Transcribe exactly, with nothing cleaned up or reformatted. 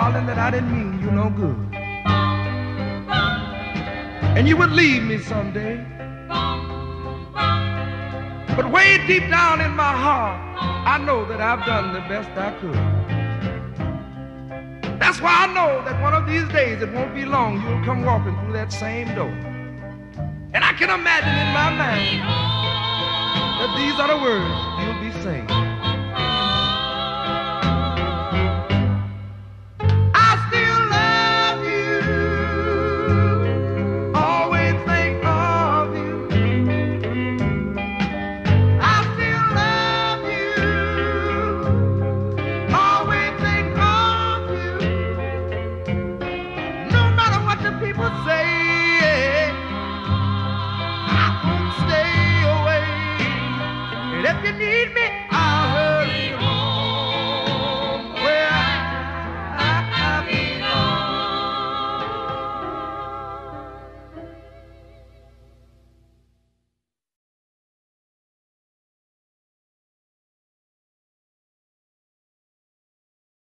darling, that I didn't mean you no good. And you would leave me someday. But way deep down in my heart, I know that I've done the best I could. That's why I know that one of these days, it won't be long, you'll come walking through that same door. And I can imagine in my mind that these are the words you'll be saying. I still love you, always think of you. I still love you, always think of you. No matter what the people say, I won't stay away. And if you need me,